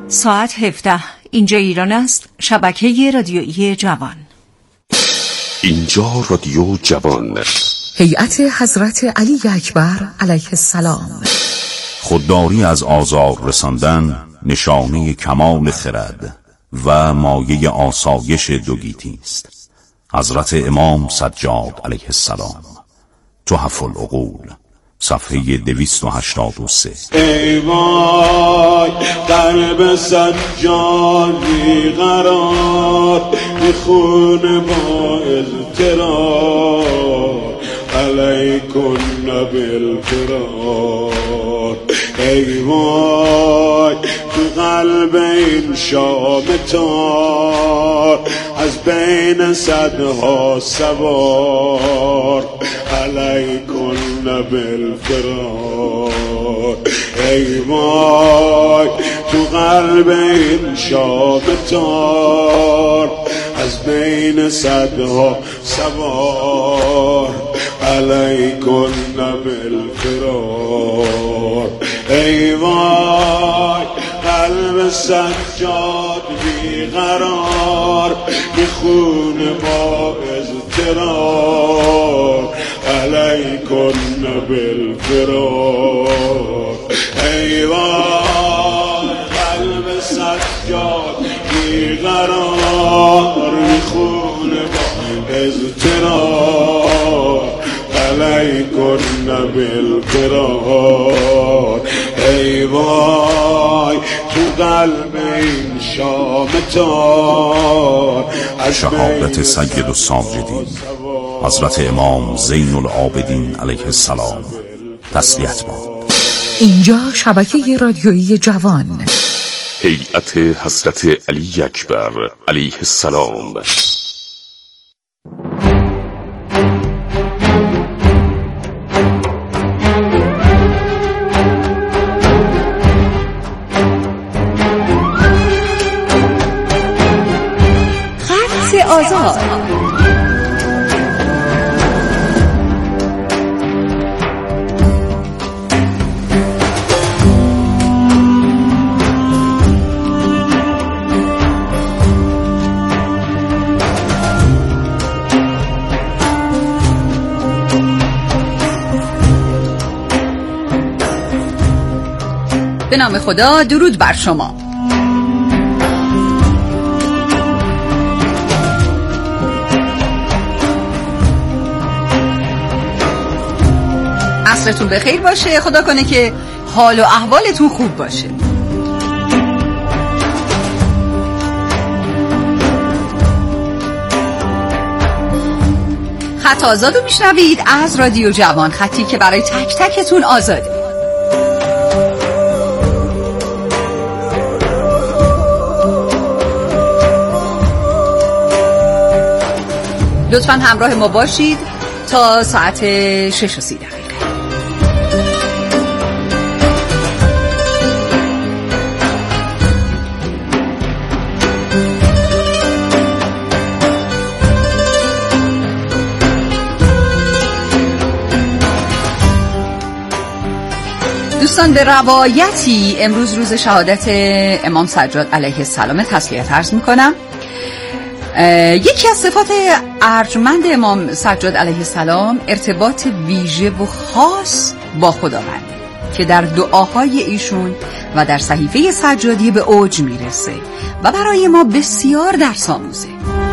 ساعت 17. اینجا ایران است. شبکه رادیویی جوان. اینجا رادیو جوان. هیئت حضرت علی اکبر علیه السلام. خودداری از آزار رساندن نشانه کمال خرد و مایه آسایش دوگیتی است. حضرت امام سجاد علیه السلام. تحف العقول، صفحه 283. ای وای قلب سجاد بیقرار، میخونه با اضطرار، علیکن بالفرار. ای وای تو قلب این شام تار، از بین صدها سوار، علیکن بالفرار. ای وای تو قلب این شام تار، از بین صدها سوار، علیکن بالفرار. ای وای قلب سجاد بیقرار، میخونه با اضطرار، علیکن بالفرار. ای وای قلب سجاد بیقرار، میخونه با اضطرار، علیکن بالفرار. ای وای تو قلب این شام تار، شهادت سید الساجدین حضرت امام زین العابدین علیه السلام. تسلیت باد. اینجا شبکه رادیویی جوان. هیئت حضرت علی اکبر علیه السلام. آزاد. به نام خدا، درود بر شما. عصرتون بخیر باشه. خدا کنه که حال و احوالتون خوب باشه. خط آزادو میشنوید از رادیو جوان، خطی که برای تک تکتون آزاده. لطفاً همراه ما باشید تا ساعت 6:30. دوستان، به روایتی امروز روز شهادت امام سجاد علیه السلام تسلیت عرض میکنم. یکی از صفات ارجمند امام سجاد علیه السلام ارتباط ویژه و خاص با خداونده که در دعاهای ایشون و در صحیفه سجادی به اوج میرسه و برای ما بسیار درس آموزه.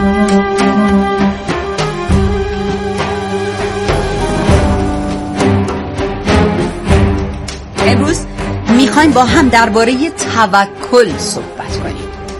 امروز میخوایم با هم درباره توکل صحبت کنیم.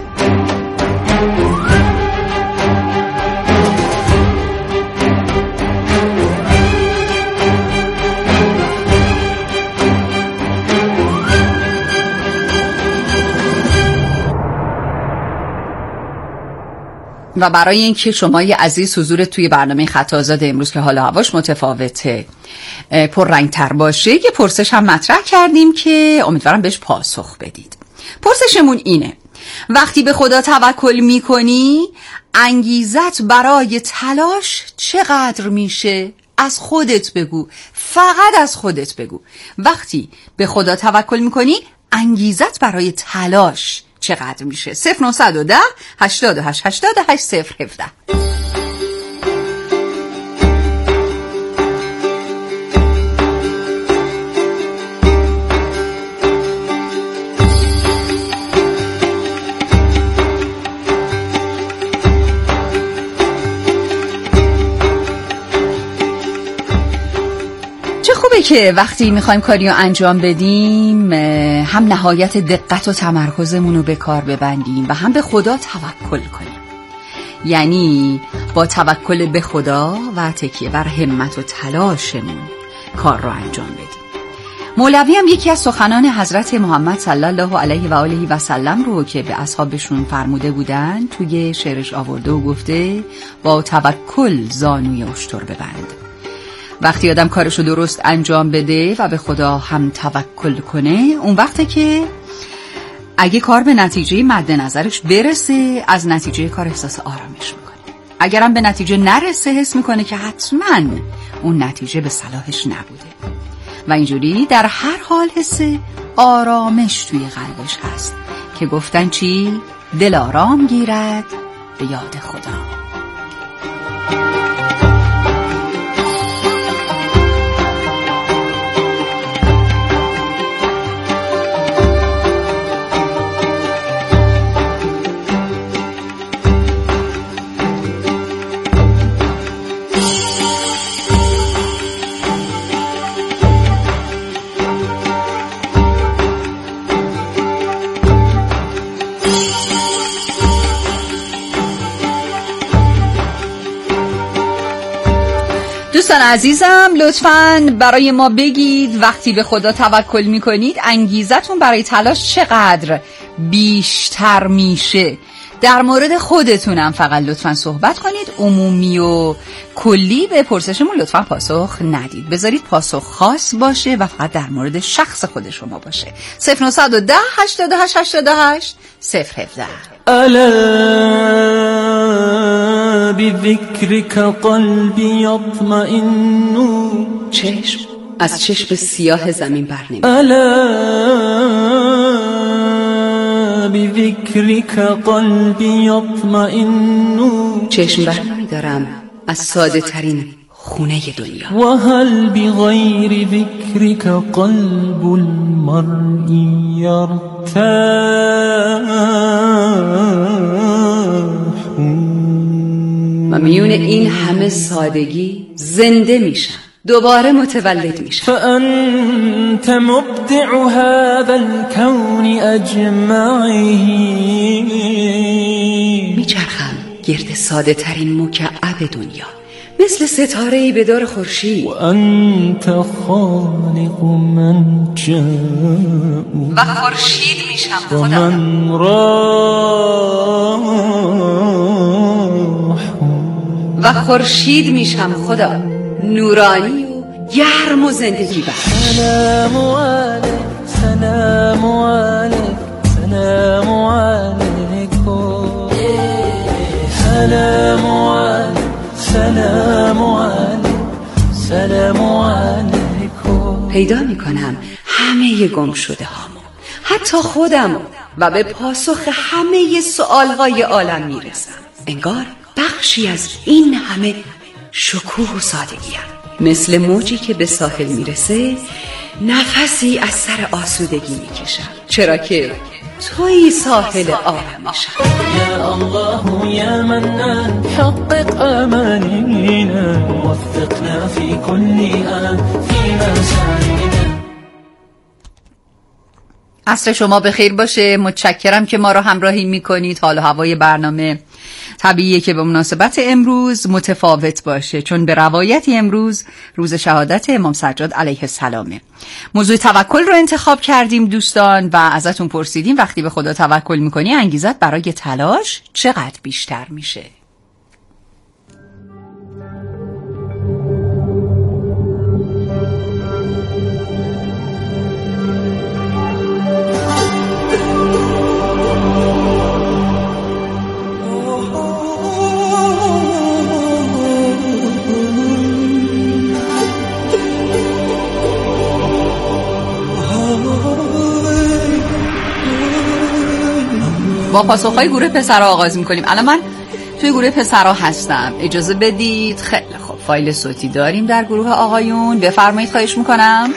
و برای اینکه شمای عزیز حضور توی برنامه خط آزاد امروز که حالا هواش متفاوته پررنگ‌تر باشه، یه پرسش هم مطرح کردیم که امیدوارم بهش پاسخ بدید. پرسشمون اینه: وقتی به خدا توکل میکنی انگیزت برای تلاش چقدر میشه؟ از خودت بگو، فقط از خودت بگو. وقتی به خدا توکل میکنی انگیزت برای تلاش چقدر میشه؟ 0910 88 88 017. خوبه که وقتی میخوایم کاری رو انجام بدیم هم نهایت دقت و تمرکزمون رو به کار ببندیم و هم به خدا توکل کنیم. یعنی با توکل به خدا و تکیه بر همت و تلاشمون کار رو انجام بدیم. مولوی هم یکی از سخنان حضرت محمد صلی الله علیه و آله و سلم رو که به اصحابشون فرموده بودن توی شعرش آورده و گفته با توکل زانوی اشتر ببند. وقتی آدم کارشو درست انجام بده و به خدا هم توکل کنه، اون وقته که اگه کار به نتیجه مد نظرش برسه از نتیجه کار احساس آرامش میکنه. اگرم به نتیجه نرسه حس میکنه که حتما اون نتیجه به صلاحش نبوده و اینجوری در هر حال حس آرامش توی قلبش هست که گفتن چی؟ دل آرام گیرد به یاد خدا. دوستان عزیزم، لطفاً برای ما بگید وقتی به خدا توکل میکنید انگیزتون برای تلاش چقدر بیشتر میشه. در مورد خودتونم فقط لطفاً صحبت کنید، عمومی و کلی به پرسشمون لطفاً پاسخ ندید. بذارید پاسخ خاص باشه و فقط در مورد شخص خود شما باشه. 0910 88 88 017. ألا بذكرك قلبي يطمئن. چشم از چشم سیاه زمین بر نمی. ألا بذكرك قلبي يطمئن. چشم بر نمی دارم از ساده ترین خونه دنیا. وهل بغير ذكرك قلب المرء يرتاح. و میون این همه سادگی زنده میشم، دوباره متولد میشم. فأنت مبدع هذا الكون أجمعه. میچرخم گرد ساده ترین مکعب دنیا مثل ستاره‌ای به دور خورشید. وأنت خالق من جاء. و خورشید میشم خدا. ومن راح. و خورشید میشم خدا، نورانی و گرم و زندگی بخش. سلام علیک سلام علیک سلام علیکم. سلام علیک سلام علیک سلام علیکم. پیدا میکنم همه گم شده هامو، حتی خودمو، و به پاسخ همه سؤالهای عالم میرسم. انگار بخشی از این همه شکوه و سادگیم، مثل موجی که به ساحل میرسه نفسی از سر آسودگی میکشم، چرا که توی ساحل آرامشم. یا الله یا منان حقق آمالنا وفقنا فی کل آن فیما سعینا. عصر شما بخیر باشه. متشکرم که ما رو همراهی میکنید. حال و هوای برنامه طبیعیه که به مناسبت امروز متفاوت باشه، چون به روایتی امروز روز شهادت امام سجاد علیه السلامه. موضوع توکل رو انتخاب کردیم دوستان و ازتون پرسیدیم وقتی به خدا توکل میکنی انگیزت برای تلاش چقدر بیشتر میشه؟ با پاسخهای گروه پسرها آغاز میکنیم. الان من توی گروه پسرها هستم، اجازه بدید. خیلی خب، فایل صوتی داریم در گروه آقایون، بفرمایید، خواهش میکنم.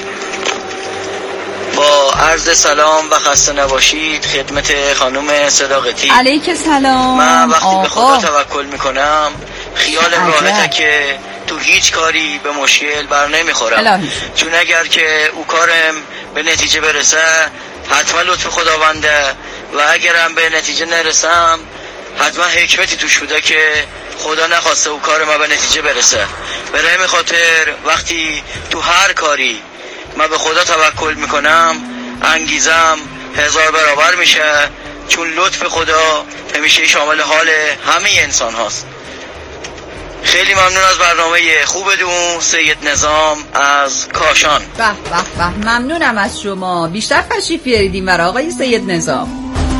با عرض سلام و خسته نباشید خدمت خانم صداقتی. علیک سلام. من وقتی به خدا توکل میکنم خیالم راحته که تو هیچ کاری به مشکل بر نمیخورم، چون اگر که او کارم به نتیجه برسه حتما لطف خداونده و اگرم به نتیجه نرسم حتما حکمتی توش بوده که خدا نخواسته او کار ما به نتیجه برسه. برای همین خاطر وقتی تو هر کاری من به خدا توکل میکنم انگیزم 1000 برابر میشه، چون لطف خدا همیشه شامل حال همه انسان هاست. خیلی ممنون از برنامه خوبتون. سید نظام از کاشان. به به به، ممنونم از شما. بیشتر تشریف بیاریدیم برای آقای سید نظام.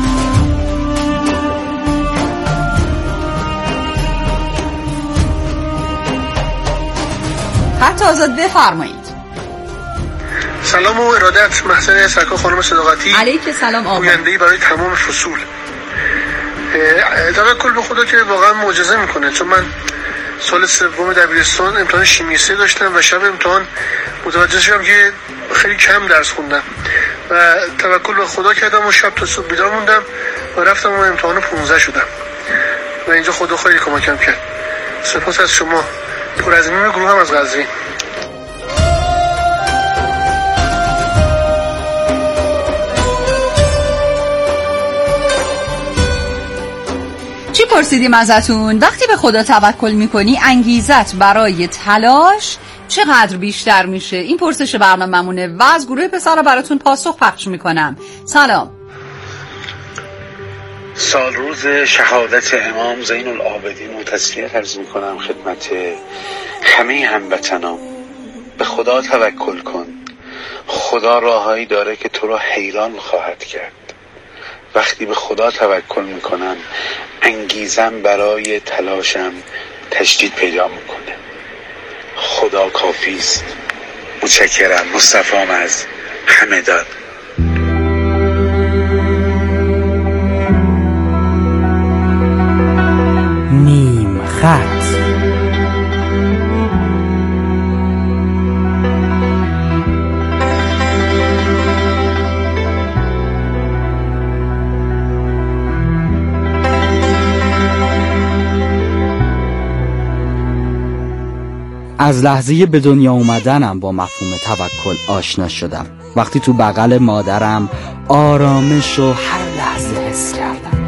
خط آزاد، بفرمایید. سلام و ارادت، محسن سرکار خانم صداقتی. علیک سلام آقا. گوینده‌ای برای تمام فصول. توکل به خدا که واقعا معجزه میکنه، چون من سال سوم دبیرستان امتحان شیمی 3 داشتم و شب امتحان متوجه شدم که خیلی کم درس خوندم و توکل به خدا کردم و شب تا صبح بیدار موندم و رفتم و امتحان 15 شدم و اینجا خدا خیلی کمکم کرد. سپاس از شما. پرعظمیم گروه هم از قزوین. چی پرسیدیم ازتون؟ وقتی به خدا توکل میکنی انگیزت برای تلاش چقدر بیشتر میشه؟ این پرسش برنامه‌مونه و از گروه پسرها براتون پاسخ پخش میکنم. سلام. سال روز شهادت امام زین العابدین و تسلیت عرض میکنم خدمت همه هموطنان. به خدا توکل کن، خدا راههایی داره که تو را حیران خواهد کرد. وقتی به خدا توکل میکنم انگیزم برای تلاشم تجدید پیدا میکنه. خدا کافی است. متشکرم. مصطفی از همدان. نیم خط. از لحظه به دنیا اومدنم با مفهوم توکل آشنا شدم. وقتی تو بغل مادرم آرامش رو هر لحظه حس کردم.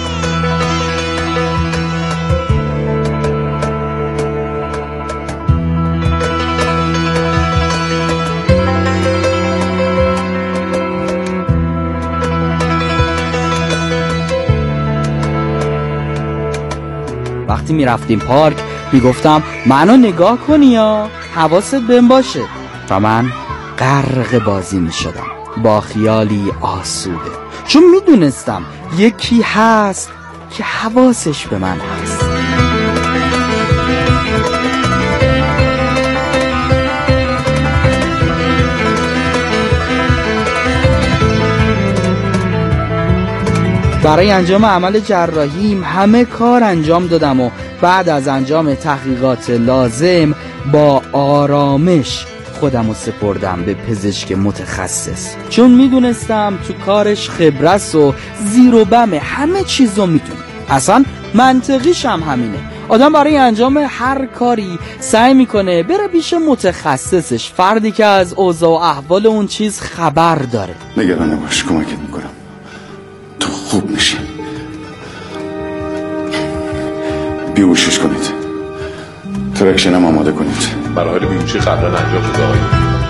وقتی میرفتیم پارک میگفتم منو نگاه کنی یا حواست بهم باشه و من غرق بازی میشدم با خیالی آسوده، چون میدونستم یکی هست که حواسش به من هست. برای انجام عمل جراحیم همه کار انجام دادم و بعد از انجام تحقیقات لازم با آرامش خودم رو سپردم به پزشک متخصص، چون میدونستم تو کارش خبرت و زیر و بم همه چیز رو میدونه. اصلا منطقیش هم همینه. آدم برای انجام هر کاری سعی میکنه بره پیش متخصصش، فردی که از اوضاع و احوال اون چیز خبر داره. نگران نباش، کمکت میکنم، تو خوب میشی. بیهوشش کنید، ترکشن هم آماده کنید. مراحل بیهوشی قبلا انجام شده آقای.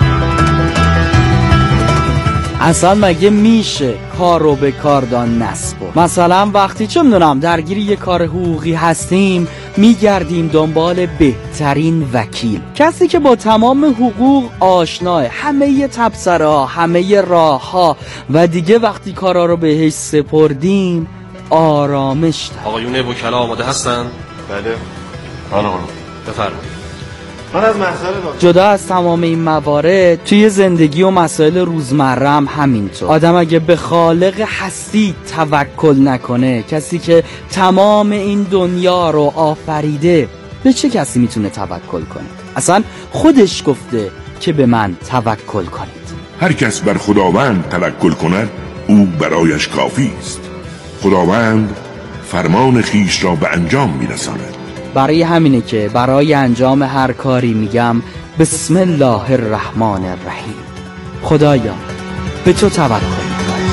اصلا مگه میشه کار رو به کاردان نسپرد؟ مثلا وقتی چه میدونم درگیر یه کار حقوقی هستیم میگردیم دنبال بهترین وکیل، کسی که با تمام حقوق آشناه، همه تبصره‌ها، همه راه‌ها، و دیگه وقتی کارا رو بهش سپردیم آرامش داره. آقایون وکلا آماده هستن؟ بله. آقا بفرمایید. جدا از تمام این موارد توی زندگی و مسائل روزمره هم همینطور. آدم اگه به خالق هستی توکل نکنه، کسی که تمام این دنیا رو آفریده، به چه کسی میتونه توکل کنه؟ اصلا خودش گفته که به من توکل کنید. هر کس بر خداوند توکل کند او برایش کافی است. خداوند فرمان خیش را به انجام میرساند. برای همینه که برای انجام هر کاری میگم بسم الله الرحمن الرحیم. خدایا به تو توکل میکنم.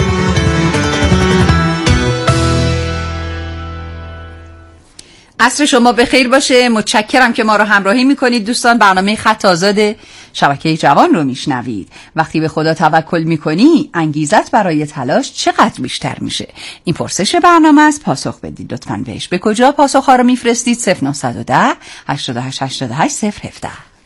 عصر شما بخیر باشه. متشکرم که ما رو همراهی میکنید دوستان. برنامه خط آزاد شبکه جوان رو میشنوید. وقتی به خدا توکل میکنی انگیزت برای تلاش چقدر بیشتر میشه؟ این پرسش برنامه است. پاسخ بدید لطفاً بهش. به کجا پاسخ ها رو میفرستید؟ 0910 88 88 017.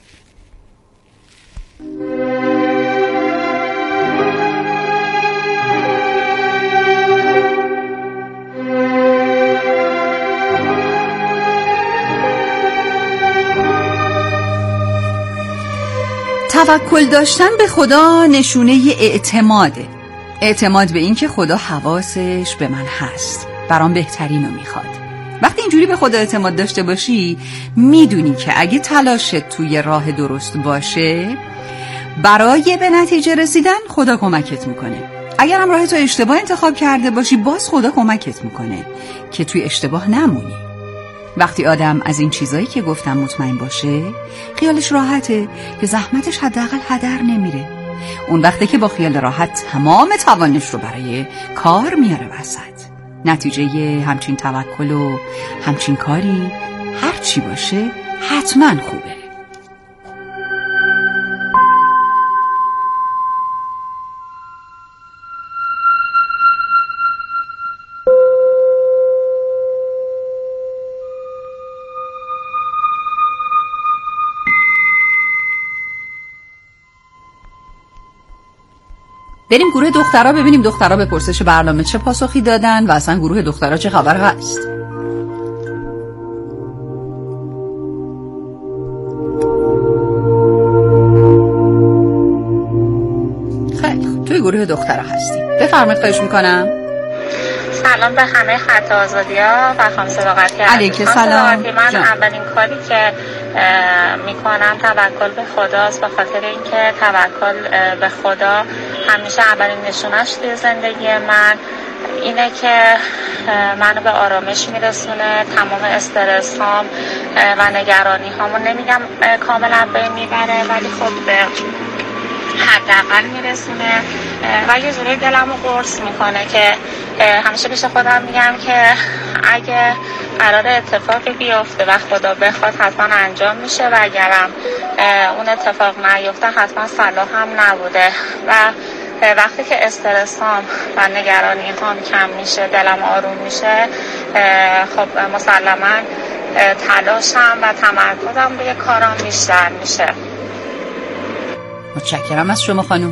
توکل داشتن به خدا نشونه اعتماده. اعتماد به این که خدا حواسش به من هست، برام بهترین رو میخواد. وقتی اینجوری به خدا اعتماد داشته باشی میدونی که اگه تلاشت توی راه درست باشه برای به نتیجه رسیدن خدا کمکت میکنه. اگر هم راه تو اشتباه انتخاب کرده باشی باز خدا کمکت میکنه که توی اشتباه نمونی. وقتی آدم از این چیزایی که گفتم مطمئن باشه خیالش راحته که زحمتش حداقل هدر نمیره. اون وقته که با خیال راحت تمام توانش رو برای کار میاره وسط. نتیجه همچین توکل و همچین کاری هر چی باشه حتما خوبه. بریم گروه دخترها ببینیم دخترها به پرسش برنامه چه پاسخی دادن و اصلا گروه دخترها چه خبر هست. خیلی توی گروه دخترها هستیم. بفرمایید خواهش میکنم. سلام به همه خط آزادی‌ها و خانم صداقتی. علیکم سلام. من اولین کاری که میکنم توکل به خداست، به خاطر اینکه توکل به خدا همیشه اولین نشونش توی زندگی من اینه که منو به آرامش میرسونه. تمام استرس هام و نگرانی هامو نمیگم کاملا بین میبره ولی خب به حداقل میرسونه و یه جوری دلمو قرص میکنه که همیشه پیش خودم میگم که اگه قرار اتفاقی بیفته و خدا بخواد حتما انجام میشه و اگرم اون اتفاق نیفته حتما صلاح هم نبوده. و وقتی که استرس هام و نگرانی هام کم میشه دلم آروم میشه خب مسلما تلاشم و تمرکزم روی کارام بیشتر میشه. متشکرم از شما خانم.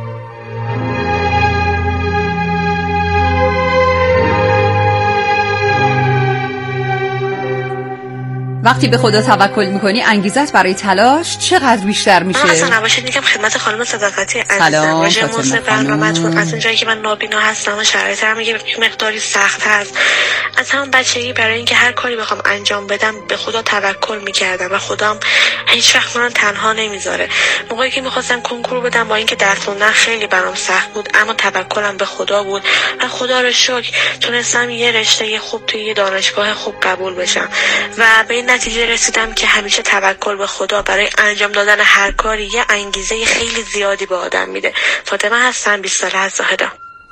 وقتی به خدا توکل میکنی انگیزت برای تلاش چقدر بیشتر میشه؟ اصلا نباشید میگم خدمت خانم صداقتی عزیزم واژه موضوع برنامه‌تون از اونجایی که من نابینا هستم و شرایطم میگه مقداری سخت هست. از همون بچگی برای اینکه هر کاری بخوام انجام بدم به خدا توکل میکردم و خدام هیچ وقت منو تنها نمیذاره. موقعی که میخواستم کنکور بدم با اینکه درس خوندن خیلی برام سخت بود اما توکلم به خدا بود و خدا رو شکر تونستم یه رشته خوب توی یه دانشگاه خوب قبول بشم و به این نتیجه رسیدم که همیشه توکل به خدا برای انجام دادن هر کاری یه انگیزه خیلی زیادی به آدم میده. فاطمه هستم 20 ساله از زاهدان.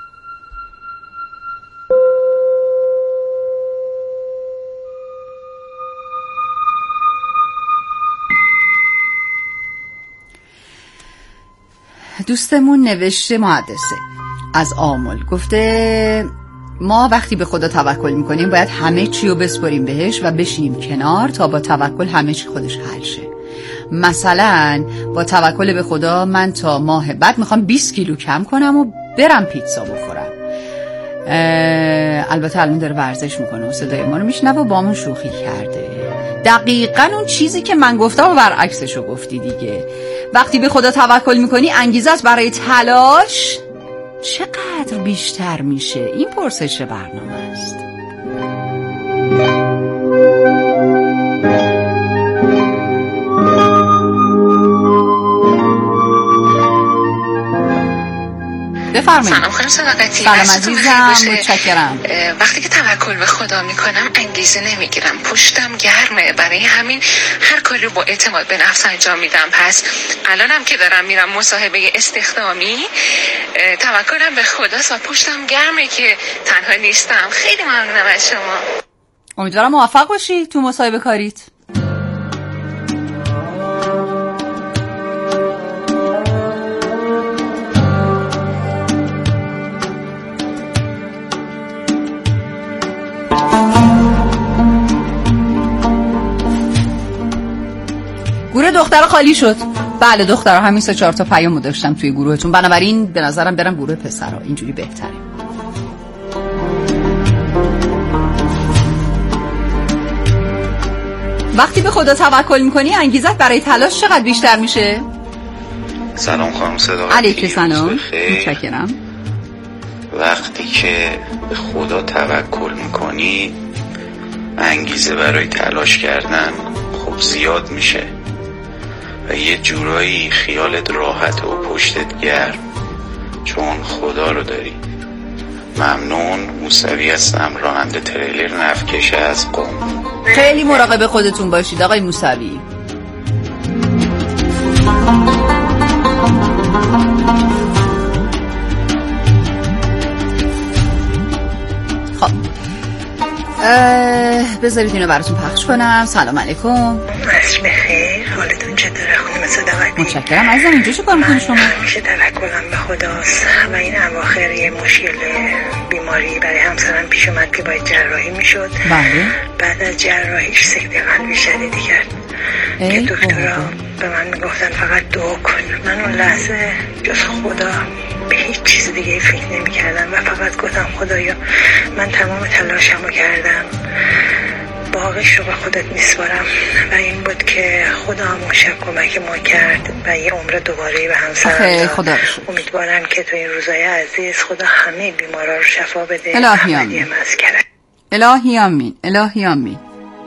دوستمون نوشته محدثه از آمل گفته ما وقتی به خدا توکل میکنیم باید همه چی رو بسپاریم بهش و بشینیم کنار تا با توکل همه چی خودش حل شه. مثلا با توکل به خدا من تا ماه بعد میخوام 20 کیلو کم کنم و برم پیتزا بخورم. البته الان داره ورزش میکنه و صدای ما رو میشنوه و با همون شوخی کرده. دقیقاً اون چیزی که من گفتم و برعکسشو گفتی دیگه. وقتی به خدا توکل میکنی انگیزت برای تلاش چقدر بیشتر میشه؟ این پرسش برنامه است. بفرمایید. سلام خانم صداقتی. سلام عزیزم، متشکرم. وقتی که توکل به خدا میکنم انگیزه نمیگیرم، پشتم گرمه، برای همین هر کاری رو با اعتماد به نفس انجام میدم. پس الانم که دارم میرم مصاحبه استخدامی توکلم به خداست و پشتم گرمه که تنها نیستم. خیلی ممنونم از شما. امیدوارم موفق باشی تو مصاحبه کاریت. گروه دخترها خالی شد. بله دخترها همین 3-4 تا پیامو داشتم توی گروهتون، بنابراین به نظرم برم گروه پسرها، اینجوری بهتره. وقتی به خدا توکل میکنی انگیزت برای تلاش چقدر بیشتر میشه؟ سلام خانم صداقتی. علیکم سلام، متشکرم. وقتی که به خدا توکل میکنی انگیزه برای تلاش کردن خب زیاد میشه و یه جورایی خیالت راحت و پشتت گرم چون خدا رو داری. ممنون. موسوی هستم، راننده تریلر نفکش از قم. خیلی مراقب خودتون باشید آقای موسوی. خب بذارید اینو براتون پخش کنم. سلام علیکم. عصر بخیر، حالتون چطوره خانم صداقتی؟ متشکرم عزیزم. اینجا چه کار میکنی شما؟ همیشه توکلم به خداست و این اواخر یه مشکل بیماری برای همسرم پیش اومد که باید جراحی میشد. بله. بعد از جراحیش سکته قلبی شدیدی کرد که دکترها به من میگفتن فقط دعا کن. من اون لحظه جز خدا به هیچ چیز دیگه فکر نمی کردم و فقط گفتم خدایا من تمام تلاشمو کردم، باقیش رو به خودت میسپارم. و این بود که خدا همون شب کمک ما کرد و یه عمر دوباره به همسرم داد. امیدوارم که تو این روزای عزیز خدا همه بیمارا رو شفا بده. الهی آمین. الهی آمین. الهی آمین.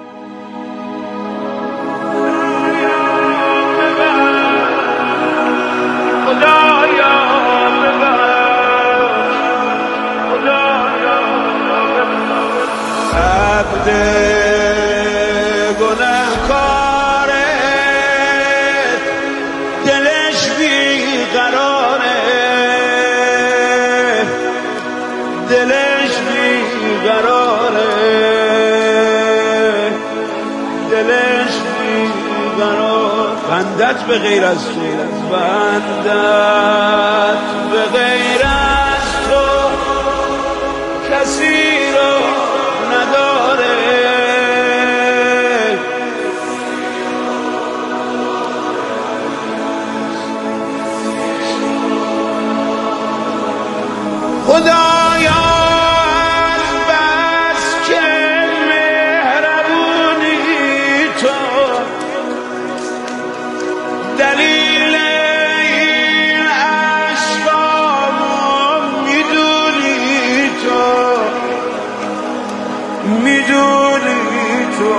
بندت به غیر از تو، بندت به غیر از تو کسی رو نداره. خدایا از بس که مهربونی تو دلیل این عشقامو میدونی تو، میدونی تو،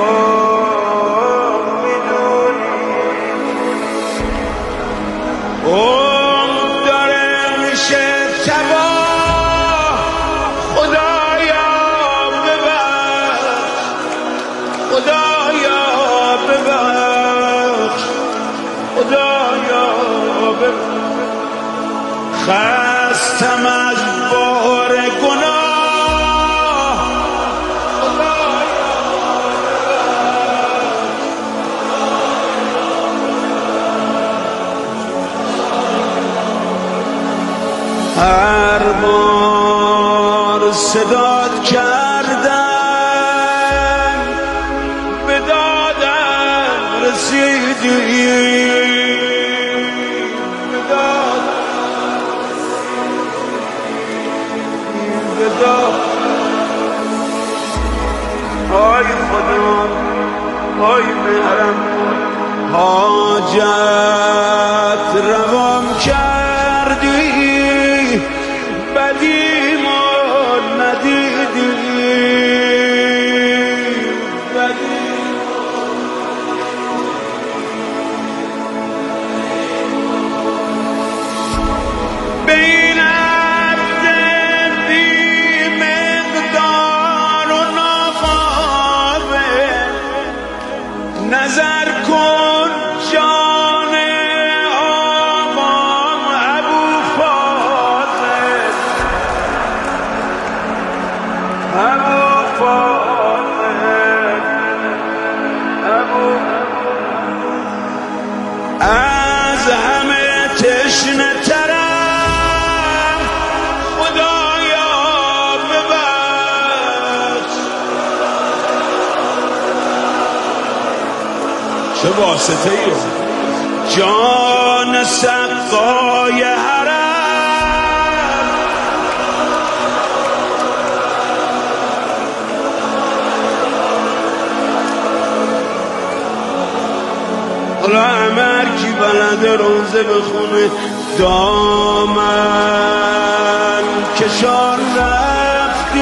میدونی اون داره میشه تباه. خدایا ببخش، خدایا ببخش، خدایا خستم از بار گناه. هر بار صدات کردم به دادم رسیدی، آی خدا های مهرم حاجت روام کردی بدی ما ندیدی نظر کن جان آقام ابو فاضل از همه تشنه ترم خدایا ببخش چه واسطه ای جان سقای حرم حالا عمر کی بلده روزه بخونه دامن کشان رفتی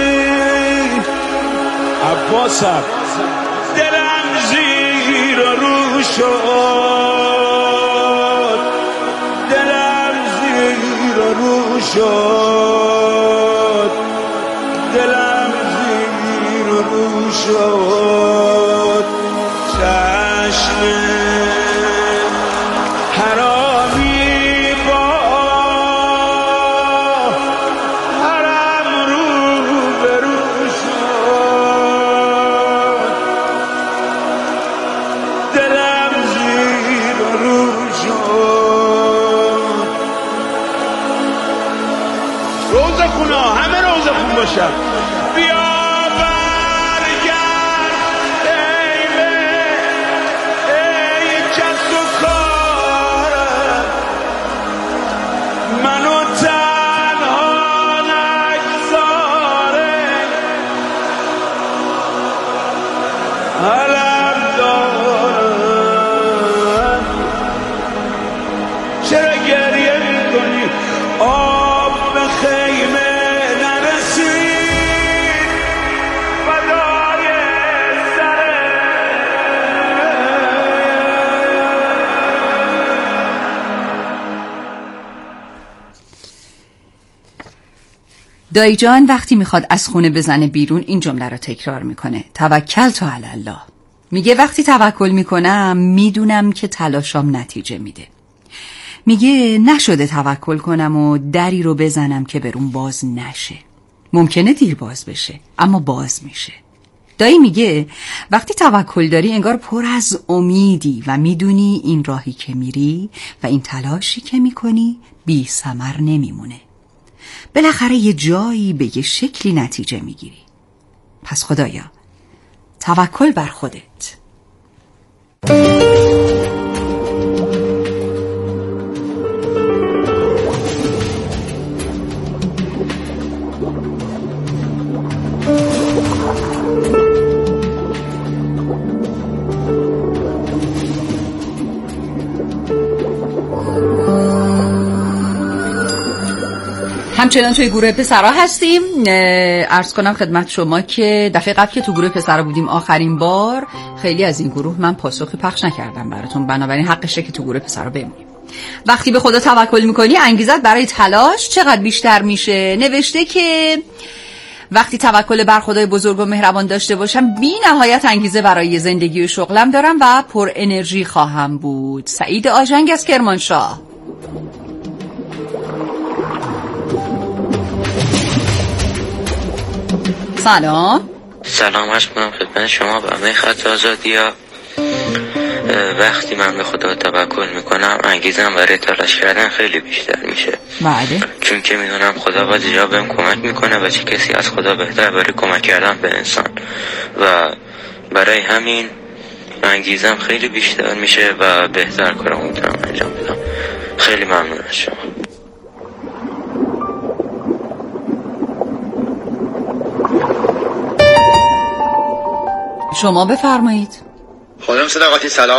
عباسم دلم زیر رو شد دلم زیر رو شد دلم زیر رو شد چشم حرامی با حرم رو برو شد دلم زیر رو شد روزه خونا همه روزه خون باشن بیا چرا گریه میکنی آب به خیمه نرسید فدای دایی جان وقتی میخواد از خونه بزنه بیرون این جمله رو تکرار میکنه: توکلت علی الله. میگه وقتی توکل میکنم میدونم که تلاشم نتیجه میده. میگه نشده توکل کنم و دری رو بزنم که برون باز نشه. ممکنه دیر باز بشه اما باز میشه. دایی میگه وقتی توکل داری انگار پر از امیدی و میدونی این راهی که میری و این تلاشی که میکنی بی ثمر نمیمونه. بالاخره یه جایی به یه شکلی نتیجه میگیری. پس خدایا توکل بر خودت. همچنان توی گروه پسرها هستیم. عرض کنم خدمت شما که دفعه قبل که تو گروه پسرها بودیم آخرین بار خیلی از این گروه من پاسخی پخش نکردم براتون، بنابراین حقشه که تو گروه پسرها بمونیم. وقتی به خدا توکل میکنی انگیزت برای تلاش چقدر بیشتر میشه. نوشته که وقتی توکل بر خدای بزرگ و مهربان داشته باشم بی نهایت انگیزه برای زندگی و شغلم دارم و پر انرژی خواهم بود. سعید آژنگ از کرمانشاه. سلام عرض کنم خدمت شما به همه خط آزادیا. وقتی من به خدا توکل میکنم انگیزم برای تلاش کردن خیلی بیشتر میشه. بله. چون که میدونم خدا باز اینجا بهم کمک میکنه و چه کسی از خدا بهتر برای کمک کردن به انسان و برای همین انگیزم خیلی بیشتر میشه و بهتر کارم میتونم انجام بدم. خیلی ممنون از شما. شما بفرمایید. خانم صداقتی سلام.